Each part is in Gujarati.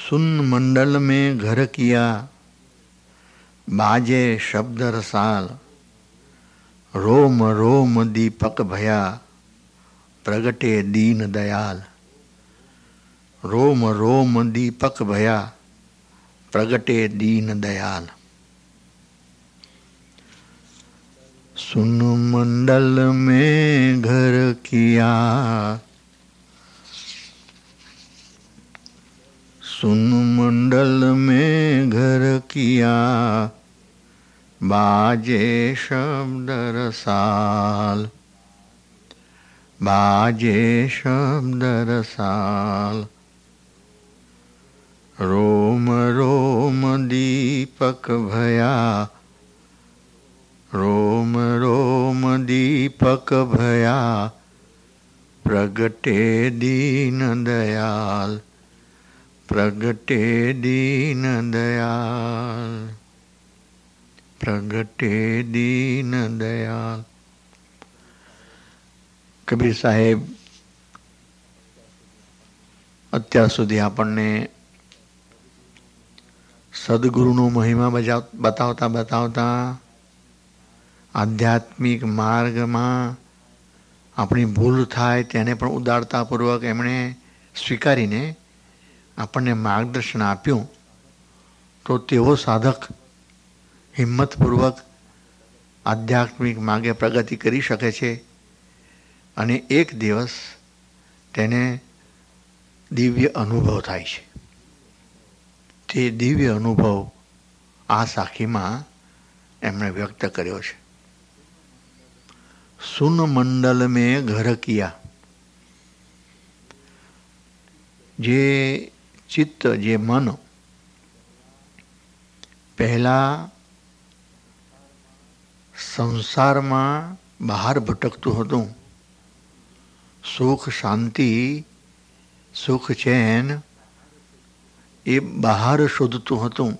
सुन मंडल में घर किया, बाजे शब्द रसाल, रोम रोम दीपक भया, प्रगटे दीन दयाल। रोम रोम दीपक भया, प्रगटे दीन दयाल। सुन मंडल में घर किया, सुन मंडल में घर किया, बाजे शब्द रसाल, बाजे शब्द रसाल। रोम रोम दीपक भया, रोम रोम दीपक भया, प्रगटे दीन दयाल, प्रगटे दीन दयाल, प्रगटे दीन दयाल। કબીર સાહેબ અત્યાર સુધી આપણને સદગુરુનો મહિમા બતાવતા બતાવતા આધ્યાત્મિક માર્ગમાં આપણી ભૂલ થાય તેને પણ ઉદારતાપૂર્વક એમણે સ્વીકારીને આપણને માર્ગદર્શન આપ્યું. તો તેવો સાધક હિંમતપૂર્વક આધ્યાત્મિક માર્ગે પ્રગતિ કરી શકે છે અને એક દિવસ તેને દિવ્ય અનુભવ થાય છે. તે દિવ્ય અનુભવ આ સાખીમાં એમણે વ્યક્ત કર્યો છે. સુન મંડલ મેં ઘર કિયા. જે ચિત્ત, જે મન પહેલા સંસારમાં બહાર ભટકતું હતું, સુખ શાંતિ સુખ ચેન એ બહાર શોધતું હતું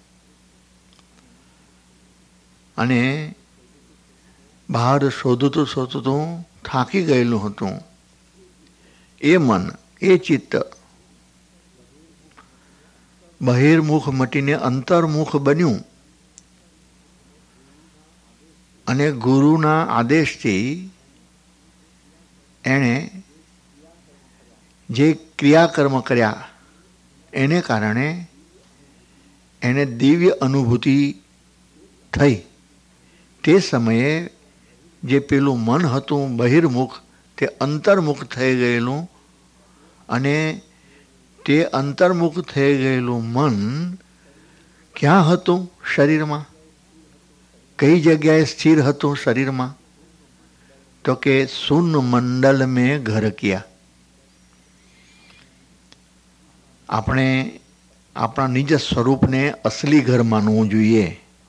અને બહાર શોધતું શોધતું થાકી ગયેલું હતું. એ મન, એ ચિત્ત બહિર્મુખ મટીને અંતર્મુખ બન્યું અને ગુરુના આદેશથી એણે જે ક્રિયાકર્મ કર્યા એને કારણે એને દિવ્ય અનુભૂતિ થઈ. તે સમયે જે પેલું મન હતું બહિર્મુખ તે અંતર્મુખ થઈ ગયેલું અને તે અંતર્મુખ થઈ ગયેલું મન ક્યાં હતું? શરીરમાં. કઈ જગ્યાએ સ્થિર હતું શરીરમાં? તો કે સુન મંડલ મેં ઘર કિયા. આપણે આપણા નિજ સ્વરૂપને અસલી ઘર માનવું જોઈએ.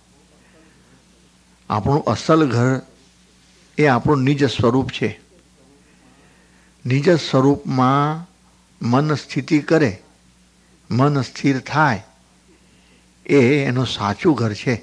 આપણું અસલ ઘર એ આપણું નિજ સ્વરૂપ છે. નિજ સ્વરૂપમાં મન સ્થિતિ કરે, મન સ્થિર થાય, એ એનું સાચું ઘર છે.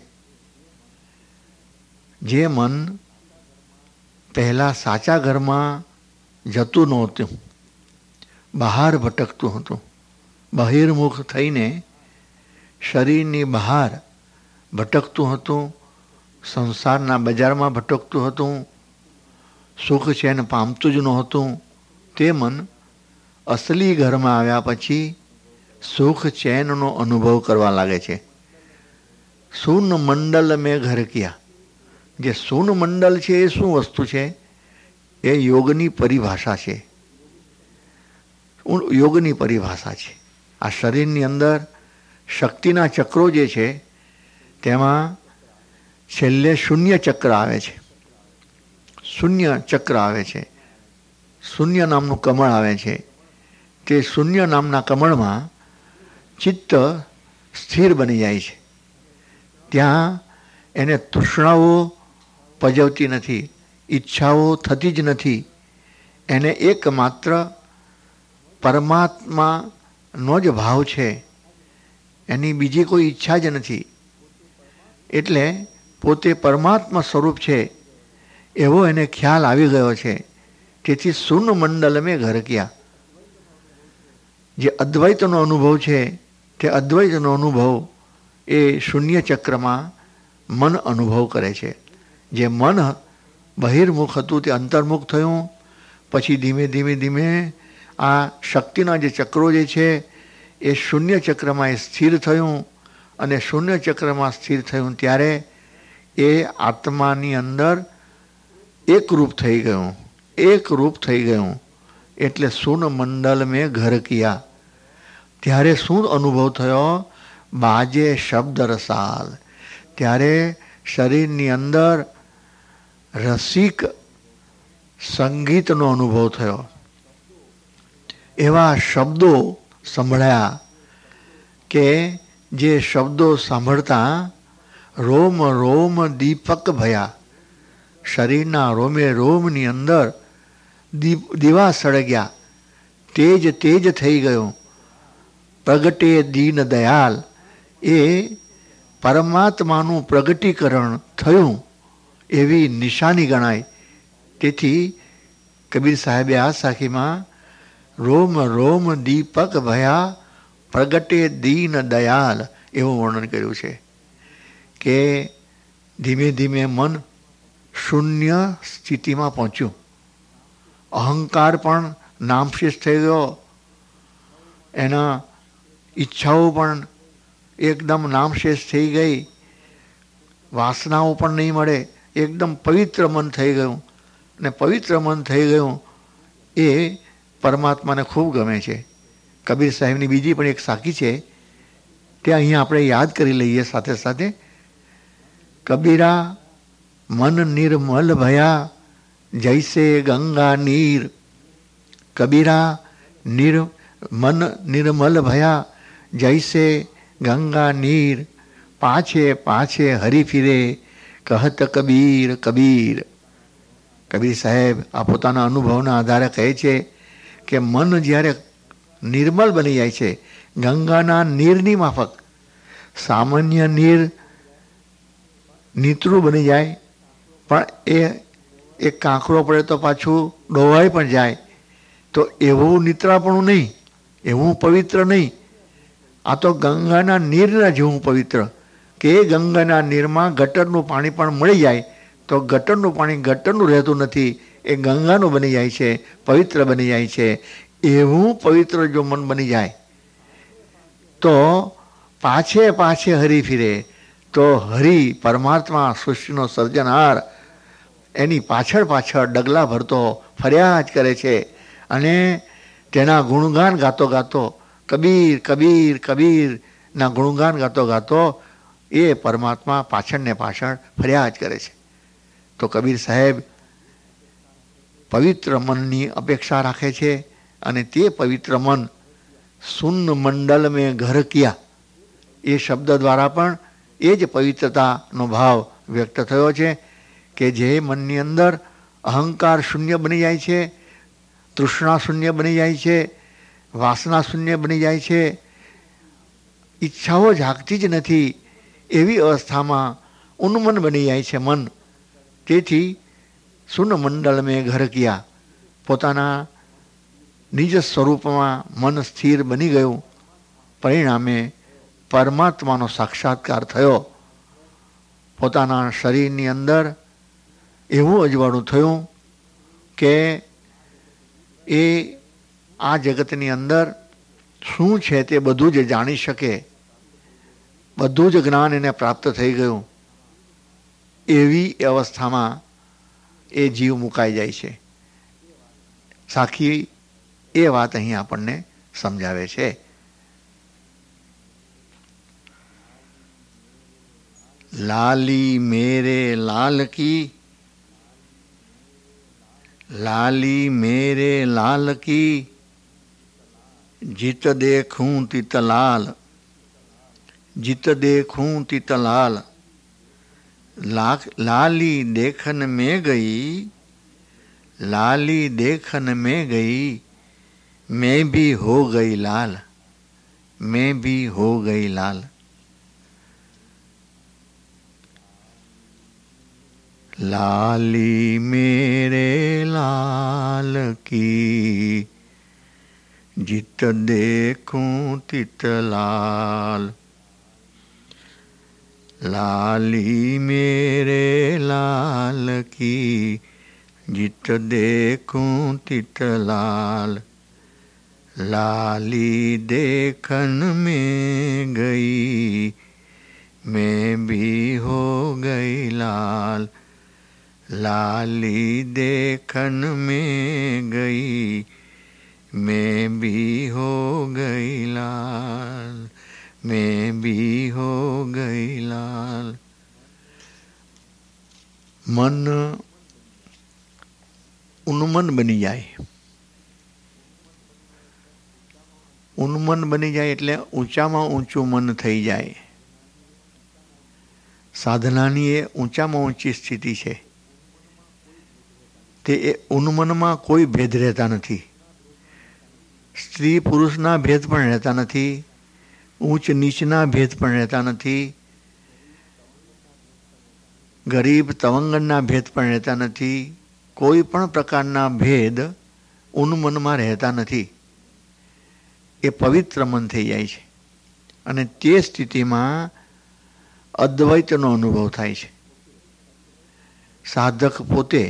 જે મન પહેલાં સાચા ઘરમાં જતું નહોતું, બહાર ભટકતું હતું, બહિર્મુખ થઈને શરીરની બહાર ભટકતું હતું, સંસારના બજારમાં ભટકતું હતું, સુખ ચેન પામતું જ નહોતું, તે મન અસલી ઘરમાં આવ્યા પછી સુખ ચેનનો અનુભવ કરવા લાગે છે. સૂન મંડલ મેં ઘર કિયા. જે સૂન મંડલ છે એ શું વસ્તુ છે? એ યોગની પરિભાષા છે. યોગની પરિભાષા છે. આ શરીરની અંદર શક્તિના ચક્રો જે છે તેમાં છેલ્લે શૂન્ય ચક્ર આવે છે. શૂન્ય ચક્ર આવે છે. શૂન્ય નામનું કમળ આવે છે. તે શૂન્ય નામના કમળમાં ચિત્ત સ્થિર બની જાય છે. ત્યાં એને તૃષ્ણાઓ પજવતી નથી, ઈચ્છાઓ થતી જ નથી. એને એકમાત્ર પરમાત્માનો જ ભાવ છે, એની બીજી કોઈ ઈચ્છા જ નથી. એટલે પોતે પરમાત્મા સ્વરૂપ છે એવો એને ખ્યાલ આવી ગયો છે. તેથી શૂન્ય મંડલ મેં ઘર કિયા. જે અદ્વૈતનો અનુભવ છે તે અદ્વૈતનો અનુભવ એ શૂન્ય ચક્રમાં મન અનુભવ કરે છે. જે મન બહિર્મુખ હતું તે અંતર્મુખ થયું. પછી ધીમે ધીમે ધીમે આ શક્તિના જે ચક્રો જે છે એ શૂન્ય ચક્રમાં એ સ્થિર થયું. અને શૂન્ય ચક્રમાં સ્થિર થયું ત્યારે એ આત્માની અંદર એકરૂપ થઈ ગયું. એકરૂપ થઈ ગયું એટલે શૂન મંડલ મેં ઘર કિયા. ત્યારે શું અનુભવ થયો? બાજે શબ્દ રસાલ. ત્યારે શરીરની અંદર રસિક સંગીતનો અનુભવ થયો. એવા શબ્દો સંભળાયા કે જે શબ્દો સાંભળતા રોમ રોમ દીપક ભયા. શરીરના રોમે રોમની અંદર દીવા સળગ્યા. તેજ તેજ થઈ ગયું. પ્રગટે દીન દયાલ. એ પરમાત્માનું પ્રગટીકરણ થયું એવી નિશાની ગણાય. તેથી કબીર સાહેબે આ સાખીમાં રોમ રોમ દીપક ભયા પ્રગટે દીન દયાલ એવું વર્ણન કર્યું છે કે ધીમે ધીમે મન શૂન્ય સ્થિતિમાં પહોંચ્યું. અહંકાર પણ નામશેષ થઈ ગયો. એના ઈચ્છાઓ પણ એકદમ નામશેષ થઈ ગઈ. વાસનાઓ પણ નહીં મળે. એકદમ પવિત્ર મન થઈ ગયું. અને પવિત્ર મન થઈ ગયું એ પરમાત્માને ખૂબ ગમે છે. કબીર સાહેબની બીજી પણ એક સાખી છે તે અહીંયા આપણે યાદ કરી લઈએ સાથે સાથે. કબીરા મન નિર્મલ ભયા જૈસે ગંગા નીર. કબીરા મન નિર્મલ ભયા જૈસે ગંગા નીર. પાછે પાછે હરી ફિરે કહત કબીર કબીર. કબીર સાહેબ આ પોતાના અનુભવના આધારે કહે છે કે મન જ્યારે નિર્મલ બની જાય છે ગંગાના નીરની માફક. સામાન્ય નીર નીતરું બની જાય પણ એ એક કાંકરો પડે તો પાછું ડોવાઈ પણ જાય. તો એવું નીતરાપણું નહીં, એવું પવિત્ર નહીં. આ તો ગંગાના નીરના જેવું પવિત્ર કે ગંગાના નીરમાં ગટરનું પાણી પણ મળી જાય તો ગટરનું પાણી ગટરનું રહેતું નથી, એ ગંગાનું બની જાય છે, પવિત્ર બની જાય છે. એવું પવિત્ર જો મન બની જાય તો પાછે પાછે હરી ફિરે. તો હરિ પરમાત્મા સૃષ્ટિનો સર્જનહાર એની પાછળ પાછળ ડગલા ભરતો ફર્યા જ કરે છે. અને તેના ગુણગાન ગાતો ગાતો કબીર કબીર કબીરના ગુણગાન ગાતો ગાતો એ પરમાત્મા પાછળ ને પાછળ ફર્યા જ કરે છે. તો કબીર સાહેબ પવિત્ર મનની અપેક્ષા રાખે છે અને તે પવિત્ર મન શૂન્ય મંડલ મેં ઘર કિયા એ શબ્દ દ્વારા પણ એ જ પવિત્રતાનો ભાવ વ્યક્ત થયો છે કે જે મનની અંદર અહંકાર શૂન્ય બની જાય છે, તૃષ્ણા શૂન્ય બની જાય છે, વાસના શૂન્ય બની જાય છે, ઈચ્છાઓ જાગતી જ નથી એવી અવસ્થામાં ઉન્મન બની જાય છે મન. તેથી શૂન્ય મંડળ મેં ઘર કિયા. પોતાના નિજ સ્વરૂપમાં મન સ્થિર બની ગયું. પરિણામે પરમાત્માનો સાક્ષાત્કાર થયો. પોતાના શરીરની અંદર એવું અજવાળું થયું કે એ આ જગતની અંદર શું છે તે બધું જ જાણી શકે, બધું જ જ્ઞાન એને પ્રાપ્ત થઈ ગયું. એવી અવસ્થામાં એ જીવ મુકાઈ જાય છે. સાખી એ વાત અહીં આપણને સમજાવે છે. લાલી મેરે લાલ કી, લાલી મેરે લાલ કી, જીત દેખूं तित लाल, जित देखूं तित लाल. लाली देखन में गई, लाली देखन में गई, मैं भी हो गई लाल, मैं भी हो गई लाल. लाली मेरे लाल की, जित देखूं तित लाल, लाली मेरे लाल की, जित देखूं तित लाल, लाली देखन में गई, मैं भी हो गई लाल, लाली देखन में गई, मैं भी हो गई लाल, मैं भी हो गई लाल। मन उन्मन बनी जाए, उन्मन बनी जाए એટલે ઊંચામાં ઊંચું મન થઈ જાય। સાધનાની એ ઊંચામાં ઊંચી સ્થિતિ છે। તે એ ઉન્મનમાં કોઈ ભેદ રહેતા નથી, સ્ત્રી પુરુષના ભેદ પણ રહેતા નથી, ઊંચ નીચના ભેદ પણ રહેતા નથી, ગરીબ તવંગરના ભેદ પણ રહેતા નથી, કોઈ પણ પ્રકારના ભેદ ઉન્મનમાં રહેતા નથી। એ પવિત્ર મન થઈ જાય છે અને તે સ્થિતિમાં અદ્વૈતનો અનુભવ થાય છે। સાધક પોતે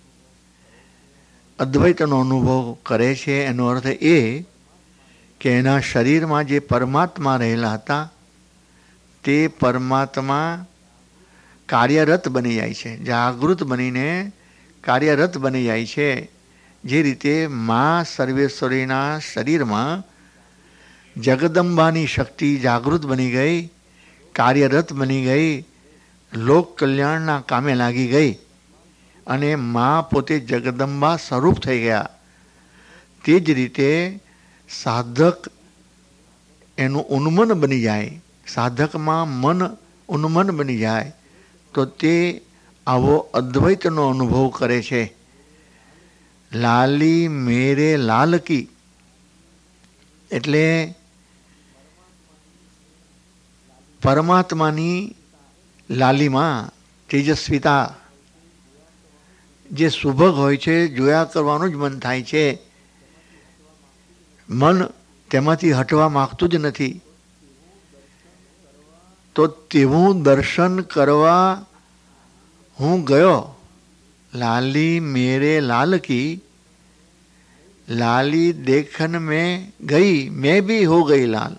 અદ્વૈતનો અનુભવ કરે છે। એનો અર્થ એ કે એના શરીરમાં જે પરમાત્મા રહેલા હતા તે પરમાત્મા કાર્યરત બની જાય છે, જાગૃત બનીને કાર્યરત બની જાય છે। જે રીતે મા સર્વેશ્વરીના શરીરમાં જગદંબાની શક્તિ જાગૃત બની ગઈ, કાર્યરત બની ગઈ, લોક કલ્યાણના કામે લાગી ગઈ અને મા પોતે જગદંબા સ્વરૂપ થઈ ગયા। તે જ રીતે સાધક એનું ઉન્મન બની જાય, સાધકમાં મન ઉન્મન બની જાય તો તે આવો અદ્વૈતનો અનુભવ કરે છે। લાલી મેરે લાલ કી એટલે પરમાત્માની લાલીમાં તેજસ્વીતા જે સુભગ હોય છે, જોયા કરવાનું જ મન થાય છે। મન તેમાંથી હટવા માગતું જ નથી। તો તેવું દર્શન કરવા હું ગયો। લાલી મેરે લાલ કી, લાલી देखन में गई, मैं भी हो गई लाल,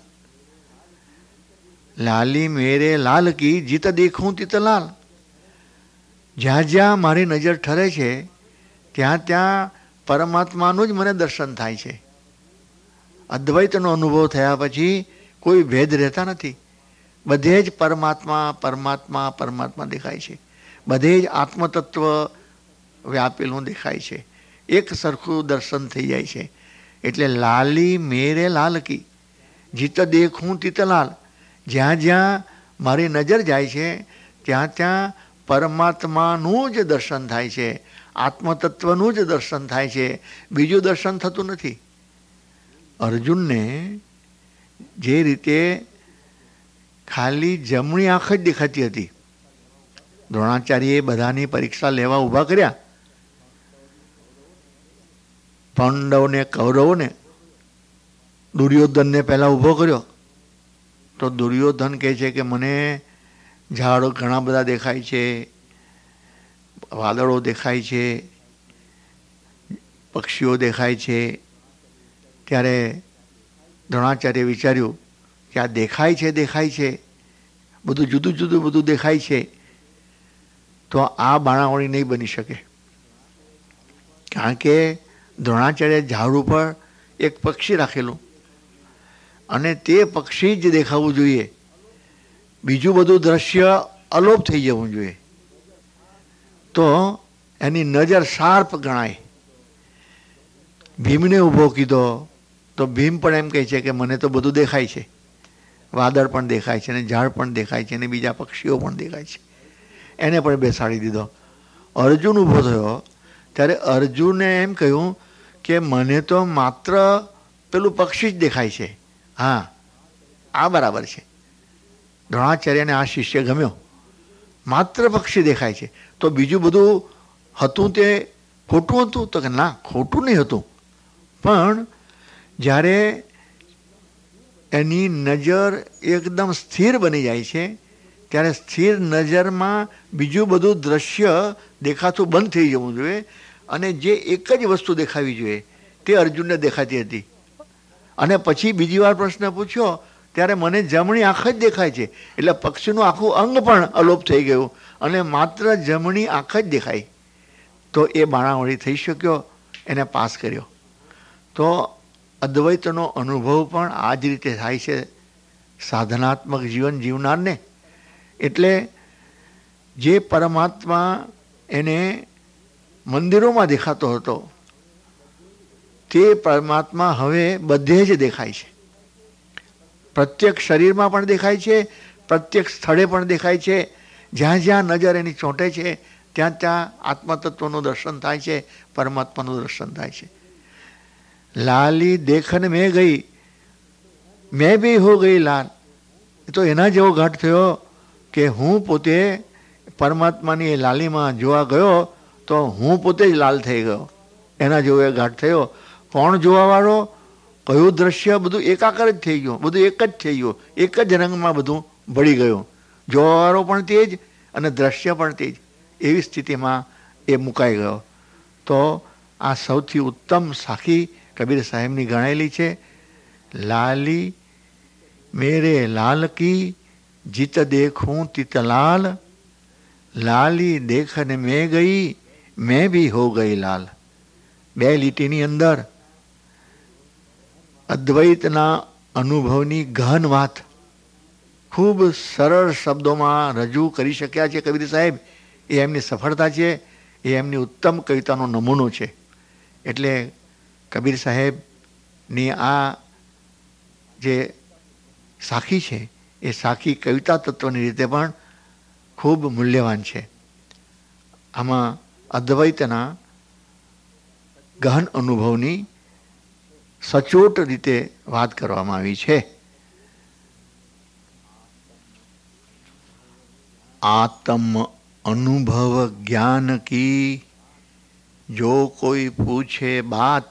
લાલી મેરે લાલ કી, જીત દેખું તિત લાલ। જ્યાં જ્યાં મારી નજર ઠરે છે ત્યાં ત્યાં પરમાત્માનું જ મને દર્શન થાય છે। અદ્વૈતનો અનુભવ થયા પછી કોઈ ભેદ રહેતા નથી, બધે જ પરમાત્મા પરમાત્મા પરમાત્મા દેખાય છે, બધે જ આત્મતત્વ વ્યાપેલું દેખાય છે, એક સરખું દર્શન થઈ જાય છે। એટલે લાલી મેરે લાલ કી, જીત દેખું તિત લાલ। જ્યાં જ્યાં મારી નજર જાય છે ત્યાં ત્યાં પરમાત્માનું જ દર્શન થાય છે, આત્મતત્વનું જ દર્શન થાય છે, બીજું દર્શન થતું નથી। અર્જુનને જે રીતે ખાલી જમણી આંખ જ દેખાતી હતી, દ્રોણાચાર્યે બધાની પરીક્ષા લેવા ઊભા કર્યા, પાંડવને કૌરવોને, દુર્યોધનને પહેલા ઊભો કર્યો તો દુર્યોધન કહે છે કે મને ઝાડ ઘણા બધા દેખાય છે, વાદળો દેખાય છે, પક્ષીઓ દેખાય છે। ત્યારે દ્રોણાચાર્ય વિચાર્યું કે આ દેખાય છે બધું જુદું જુદું બધું દેખાય છે તો આ બાણાવળી નહીં બની શકે। કારણ કે દ્રોણાચાર્ય ઝાડ ઉપર એક પક્ષી રાખેલું અને તે પક્ષી જ દેખાવું જોઈએ, બીજું બધું દ્રશ્ય અલોપ થઈ જવું જોઈએ તો એની નજર શાર્પ ગણાય। ભીમને ઊભો કીધો તો ભીમ પણ એમ કહે છે કે મને તો બધું દેખાય છે, વાદળ પણ દેખાય છે ને ઝાડ પણ દેખાય છે ને બીજા પક્ષીઓ પણ દેખાય છે, એને પણ બેસાડી દીધો। અર્જુન ઊભો થયો ત્યારે અર્જુને એમ કહ્યું કે મને તો માત્ર પેલું પક્ષી જ દેખાય છે। હા, આ બરાબર છે। દ્રોણાચાર્યને આ શિષ્ય ગમ્યો, માત્ર પક્ષી દેખાય છે તો બીજું બધું હતું તે ખોટું હતું? તો કે ના, ખોટું નહીં હતું, પણ જ્યારે એની નજર એકદમ સ્થિર બની જાય છે ત્યારે સ્થિર નજરમાં બીજું બધું દ્રશ્ય દેખાતું બંધ થઈ જવું જોઈએ અને જે એક જ વસ્તુ દેખાવી જોઈએ તે અર્જુનને દેખાતી હતી. અને પછી બીજી વાર પ્રશ્ન પૂછ્યો ત્યારે મને જમણી આંખ જ દેખાય છે. એટલે પક્ષીનું આખું અંગ પણ અલોપ થઈ ગયું અને માત્ર જમણી આંખ જ દેખાય. તો એ બાણાવળી થઈ શક્યો, એને પાસ કર્યો. તો અદ્વૈતનો અનુભવ પણ આ જ રીતે થાય છે સાધનાત્મક જીવન જીવનારને. એટલે જે પરમાત્મા એને મંદિરોમાં દેખાતો હતો તે પરમાત્મા હવે બધે જ દેખાય છે. પ્રત્યેક શરીરમાં પણ દેખાય છે, પ્રત્યેક સ્થળે પણ દેખાય છે. જ્યાં જ્યાં નજર એની ચોંટે છે ત્યાં ત્યાં આત્મતત્વનું દર્શન થાય છે, પરમાત્માનું દર્શન થાય છે. લાલી દેખન મેં ગઈ મેં બી હો ગઈ લાલ. તો એના જેવો ઘાટ થયો કે હું પોતે પરમાત્માની લાલીમાં જોવા ગયો તો હું પોતે જ લાલ થઈ ગયો. એના જેવો એ ઘાટ થયો. કોણ જોવાવાળો, કયું દ્રશ્ય, બધું એકાકાર જ થઈ ગયું, બધું એક જ થઈ ગયું, એક જ રંગમાં બધું ભળી ગયું. જોવાવાળો પણ તે જ અને દ્રશ્ય પણ તે જ. એવી સ્થિતિમાં એ મુકાઈ ગયો. તો આ સૌથી ઉત્તમ સાખી કબીર સાહેબની ગણાયેલી છે. લાલી મેરે લાલ કી જીત દેખું તિત લાલ, લાલી દેખને મેં ગઈ મેં બી હો ગઈ લાલ. બે લીટીની અંદર અદ્વૈતના અનુભવની ગહન વાત ખૂબ સરળ શબ્દોમાં રજૂ કરી શક્યા છે કબીર સાહેબ. એ એમની સફળતા છે, એ એમની ઉત્તમ કવિતાનો નમૂનો છે. એટલે કબીર સાહેબની આ જે સાખી છે એ સાખી કવિતા તત્વની રીતે પણ ખૂબ મૂલ્યવાન છે. આમાં અદ્વૈતના ગહન અનુભવની સચોટ રીતે વાત કરવામાં આવી છે. આત્મ અનુભવ જ્ઞાન કી જો કોઈ પૂછે બાત,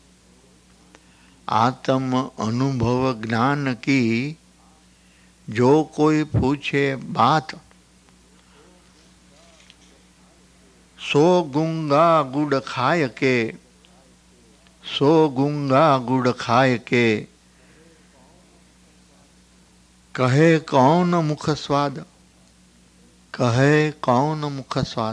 આત્મ અનુભવ જ્ઞાન કી જો કોઈ પૂછે બાત, સો ગુંગા ગુડ ખાય કે, સો ગુંગા ગુડ ખાય કે કહે કૌન મુખ સ્વાદ, કહે કૌન મુખ સ્વાદ.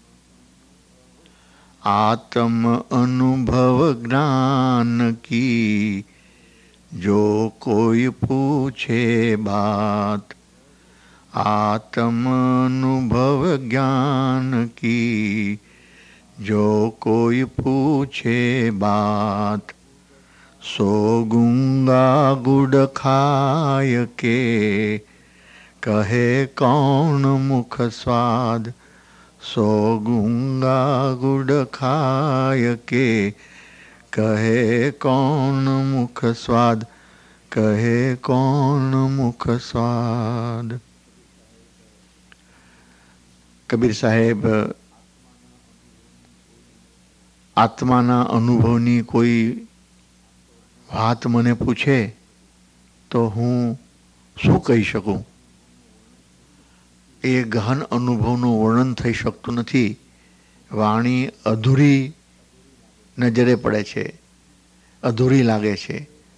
આત્મ અનુભવ જ્ઞાન કી જો કોઈ પૂછે બાત, આત્મ અનુભવ જ્ઞાન की जो कोई पूछे बात, सो गुंगा गुड़ खाय के कहे कौन मुख स्वाद, सो गुंगा गुड़ खाय के कहे कौन मुख स्वाद, कहे कौन मुख स्वाद. કબીર સાહેબ આત્માના અનુભવની કોઈ વાત મને પૂછે તો હું શું કહી શકું? એ ગહન અનુભવનું વર્ણન થઈ શકતું નથી. વાણી અધૂરી નજરે પડે છે, અધૂરી લાગે છે.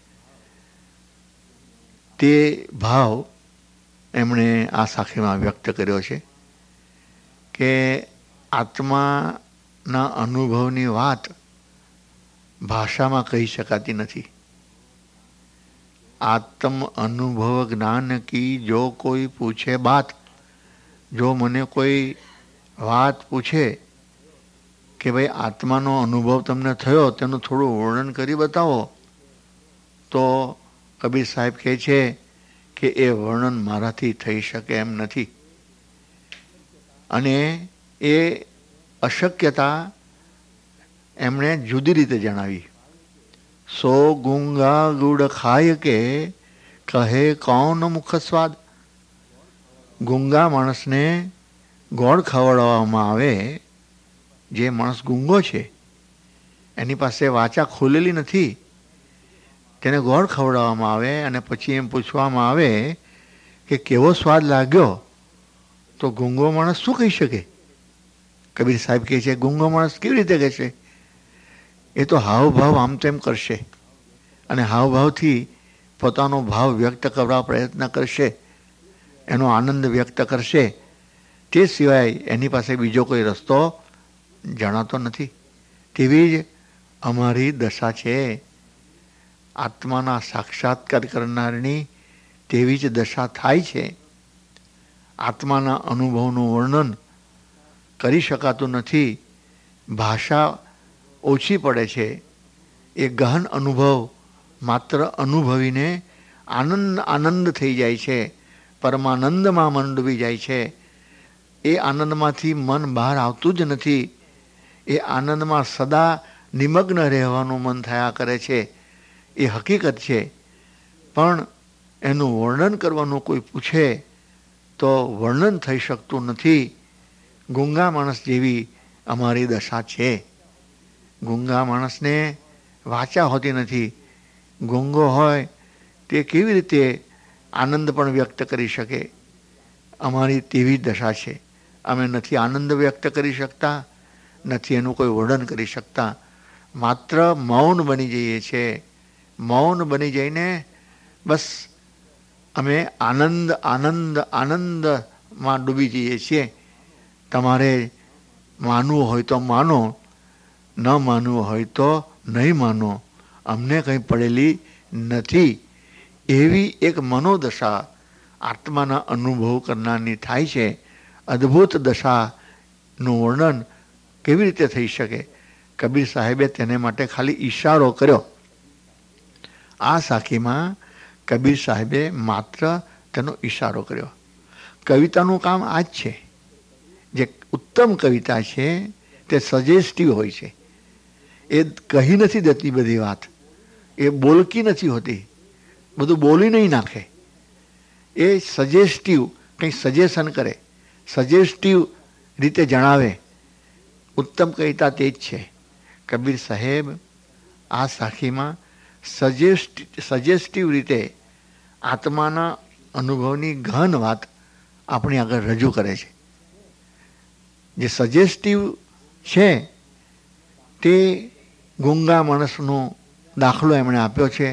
તે ભાવ એમણે આ સાખીમાં વ્યક્ત કર્યો છે કે આત્માના અનુભવની વાત ભાષામાં કહી શકાતી નથી. આત્મ અનુભવ જ્ઞાન કી જો કોઈ પૂછે બાત, જો મને કોઈ વાત પૂછે કે ભાઈ આત્માનો અનુભવ તમને થયો તેનું થોડું વર્ણન કરી બતાવો, તો કબીર સાહેબ કહે છે કે એ વર્ણન મારાથી થઈ શકે એમ નથી. અને એ અશક્યતા એમણે જુદી રીતે જણાવી. સો ગુંગા ગુડ ખાય કે કહે કૌન મુખ સ્વાદ. ગુંગા માણસને ગોળ ખવડાવવામાં આવે, જે માણસ ગુંગો છે એની પાસે વાચા ખોલેલી નથી, તેને ગોળ ખવડાવવામાં આવે અને પછી એમ પૂછવામાં આવે કે કેવો સ્વાદ લાગ્યો, તો ગૂંગો માણસ શું કહી શકે? કબીર સાહેબ કહે છે, ગૂંગો માણસ કેવી રીતે કહેશે? એ તો હાવભાવ આમ તેમ કરશે અને હાવભાવથી પોતાનો ભાવ વ્યક્ત કરવા પ્રયત્ન કરશે, એનો આનંદ વ્યક્ત કરશે. તે સિવાય એની પાસે બીજો કોઈ રસ્તો જણાતો નથી. તેવી જ અમારી દશા છે. આત્માના સાક્ષાત્કાર કરનારની તેવી જ દશા થાય છે. આત્માના અનુભવનું વર્ણન કરી શકાતું નથી. ભાષા ઓછી પડે છે. એ ગહન અનુભવ માત્ર અનુભવીને આનંદ થઈ જાય છે. પરમાનંદમાં મન ડૂબી જાય છે. એ આનંદમાંથી મન બહાર આવતું જ નથી. એ આનંદમાં સદા નિમગ્ન રહેવાનું મન થયા કરે છે. એ હકીકત છે. પણ એનું વર્ણન કરવાનું કોઈ પૂછે તો વર્ણન થઈ શકતું નથી. ગૂંગા માણસ જેવી અમારી દશા છે. ગૂંગા માણસને વાચા હોતી નથી. ગૂંગો હોય તે કેવી રીતે આનંદ પણ વ્યક્ત કરી શકે? અમારી તેવી દશા છે. અમે નથી આનંદ વ્યક્ત કરી શકતા, નથી એનું કોઈ વર્ણન કરી શકતા. માત્ર મૌન બની જઈએ છીએ. મૌન બની જઈને બસ અમે આનંદમાં ડૂબી જઈએ છીએ. તમારે માનવું હોય તો માનો, ન માનવું હોય તો નહીં માનો, અમને કંઈ પડેલી નથી. એવી એક મનોદશા આત્માના અનુભવ કરનારની થાય છે. અદ્ભુત દશાનું વર્ણન કેવી રીતે થઈ શકે? કબીર સાહેબે તેને માટે ખાલી ઈશારો કર્યો. આ સાખીમાં કબીર સાહેબે માત્ર તેનો ઈશારો કર્યો. કવિતાનું કામ આ જ છે. જે ઉત્તમ કવિતા છે તે સજેસ્ટિવ હોય છે. એ કહી નથી દેતી બધી વાત, એ બોલકી નથી હોતી, બધું બોલી નહીં નાખે. એ સજેસ્ટિવ કંઈ સજેશન કરે, સજેસ્ટિવ રીતે જણાવે. ઉત્તમ કવિતા તે જ છે. કબીર સાહેબ આ સાખીમાં સજેસ્ટિવ રીતે આત્માના અનુભવની ગહન વાત આપણી આગળ રજૂ કરે છે. જે સજેસ્ટિવ છે તે ગૂંગા માણસનો દાખલો એમણે આપ્યો છે.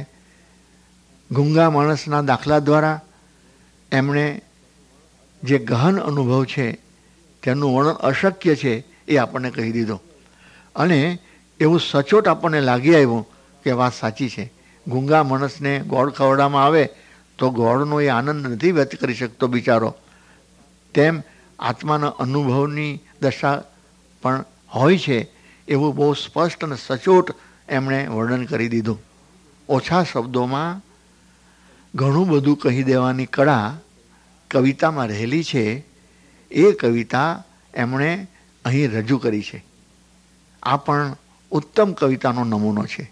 ગૂંગા માણસના દાખલા દ્વારા એમણે જે ગહન અનુભવ છે તેનું વર્ણન અશક્ય છે એ આપણને કહી દીધું. અને એવું સચોટ આપણને લાગી આવ્યું કે વાત સાચી છે. ગૂંગા માણસને ગોળ ખવડાવવામાં આવે તો ગોળનો એ આનંદ નથી વ્યક્ત કરી શકતો બિચારો. તેમ આત્માના અનુભવની દશા પણ હોય છે એવું બહુ સ્પષ્ટ અને સચોટ એમણે વર્ણન કરી દીધું. ઓછા શબ્દોમાં ઘણું બધું કહી દેવાની કળા કવિતામાં રહેલી છે. એ કવિતા એમણે અહીં રજૂ કરી છે. આ પણ ઉત્તમ કવિતાનો નમૂનો છે.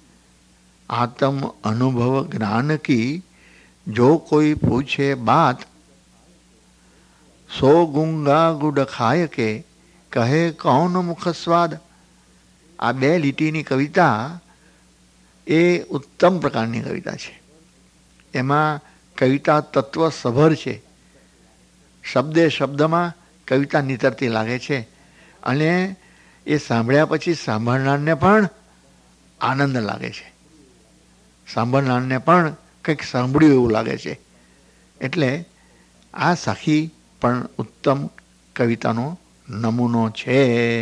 આત્મ અનુભવ જ્ઞાન કી જો કોઈ પૂછે બાત, સો ગુંગા ગુડ ખાય કે કહે કૌન મુખ સ્વાદ. આ બે લીટીની કવિતા એ ઉત્તમ પ્રકારની કવિતા છે. એમાં કવિતા તત્વ સભર છે. શબ્દે શબ્દમાં કવિતા નીતરતી લાગે છે અને એ સાંભળ્યા પછી સાંભળનારને પણ આનંદ લાગે છે. સાંભળનારને પણ કંઈક સાંભળ્યું એવું લાગે છે. એટલે આ સાખી પણ ઉત્તમ કવિતાનો નમૂનો છે.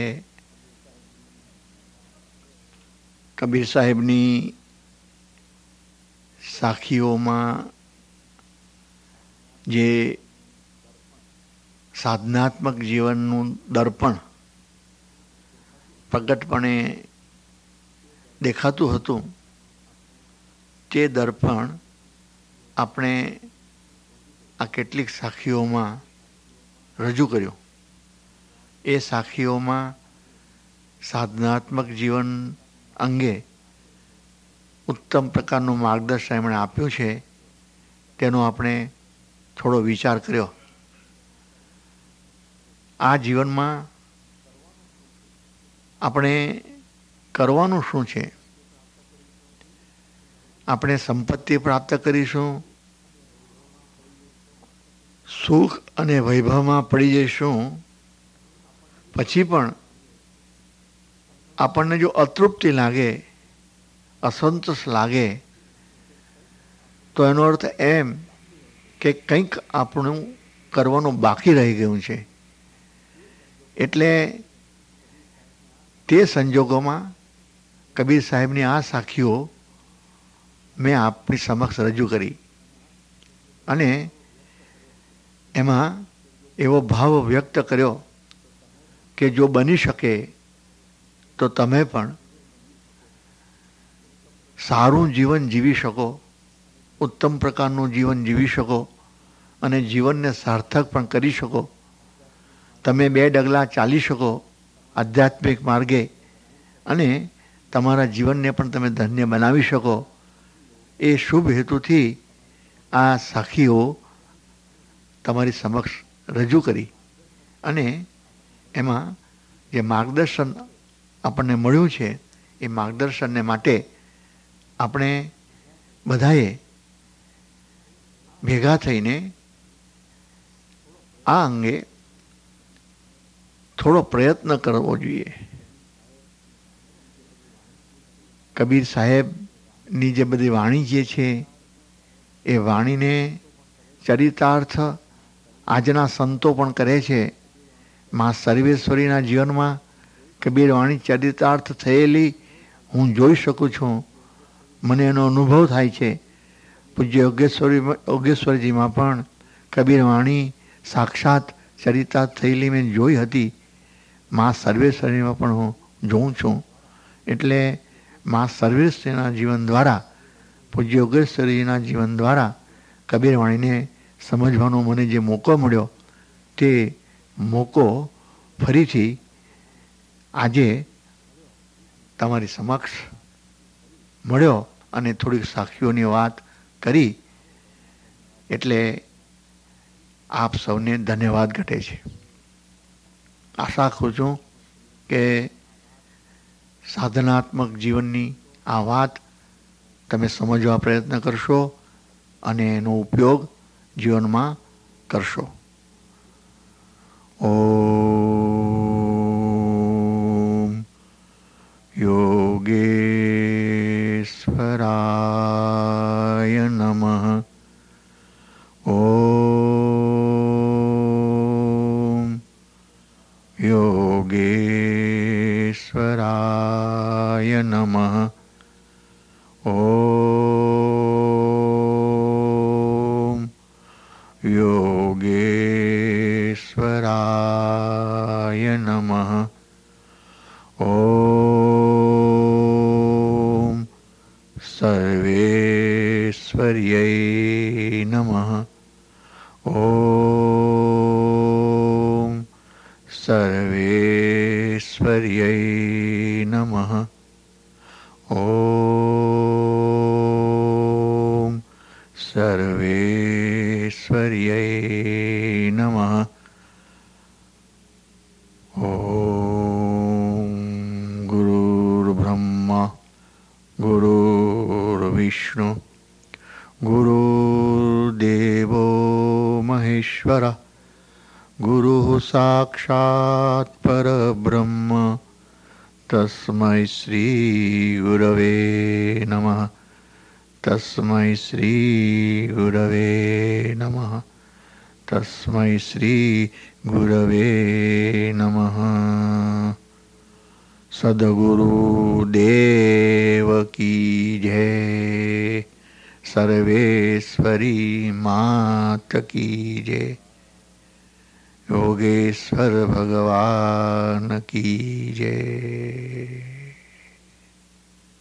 કબીર સાહેબની સાખીઓમાં જે સાધનાત્મક જીવનનું દર્પણ પ્રગટપણે દેખાતું હતું તે દર્પણ આપણે આ કેટલીક સાખીઓમાં રજૂ કર્યું. એ સાખીઓમાં સાધનાત્મક જીવન અંગે ઉત્તમ પ્રકારનું માર્ગદર્શન એમણે આપ્યું છે. તેનો આપણે થોડો વિચાર કર્યો. આ જીવનમાં આપણે કરવાનું શું છે? આપણે સંપત્તિ પ્રાપ્ત કરીશું, સુખ અને વૈભવમાં પડી જઈશું, પછી પણ આપણને જો અતૃપ્તિ લાગે, અસંતોષ લાગે, તો એનો અર્થ એમ કે કંઈક આપણું કરવાનું બાકી રહી ગયું છે. એટલે તે સંજોગોમાં કબીર સાહેબની આ સાખીઓ મેં આપની સમક્ષ રજૂ કરી અને એમાં એવો ભાવ વ્યક્ત કર્યો કે જો બની શકે તો તમે પણ સારું જીવન જીવી શકો, ઉત્તમ પ્રકારનું જીવન જીવી શકો અને જીવનને સાર્થક પણ કરી શકો. તમે 2 ડગલા ચાલી શકો આધ્યાત્મિક માર્ગે અને તમારા જીવનને પણ તમે ધન્ય બનાવી શકો. એ શુભ હેતુથી આ સાખીઓ તમારી સમક્ષ રજૂ કરી અને એમાં જે માર્ગદર્શન આપણને મળ્યું છે એ માર્ગદર્શનને માટે આપણે બધાએ ભેગા થઈને આ અંગે થોડો પ્રયત્ન કરવો જોઈએ. કબીર સાહેબની જે બધી વાણી જે છે એ વાણીને ચરિતાર્થ આજના સંતો પણ કરે છે. મા સર્વેશ્વરીના જીવનમાં કબીર વાણી ચરિતાર્થ થયેલી હું જોઈ શકું છું, મને એનો અનુભવ થાય છે. પૂજ્ય યોગેશ્વરજીમાં પણ કબીર વાણી સાક્ષાત ચરિતાર્થ થયેલી મેં જોઈ હતી. મા સર્વેશ્વરીમાં પણ હું જોઉં છું. એટલે મા સર્વેશ્વરીના જીવન દ્વારા, પૂજ્ય યોગેશ્વરીના જીવન દ્વારા કબીર વાણીને સમજવાનો મને જે મોકો મળ્યો તે મોકો ફરીથી આજે તમારી સમક્ષ મળ્યો અને થોડીક સાખીઓની વાત કરી એટલે આપ સૌને ધન્યવાદ ઘટે છે. આશા કરું છું કે સાધનાત્મક જીવનની આ વાત તમે સમજવા પ્રયત્ન કરશો અને એનો ઉપયોગ જીવનમાં કરશો. ઓમ યોગેશ્વરાય નમઃ. ઓમ યોગેશ્વરાય નમઃ. ઓમ યોગેશ્વરાય નમઃ. ઓમ સર્વેશ્વર્યૈ નમઃ. ઓમ સર્વેશ્વર્યૈ નમઃ. ઓમ સર્વેશ્વર્યૈ નમઃ. ઓમ ગુરુર્બ્રહ્મા ગુરુર્વિષ્ણુ ગુરુર્દેવો મહેશ્વર ગુરુઃ સાક્ષાત પરબ્રહ્મ તસ્મૈ શ્રી ગુરવે નમઃ. તસ્મૈ શ્રી ગુરવે નમઃ. તસ્મૈ શ્રી ગુરવે નમઃ. સદગુરુ દેવ કી જય. સર્વેશ્વરી માત કી જય. યોગેશ્વર ભગવાન કી જય.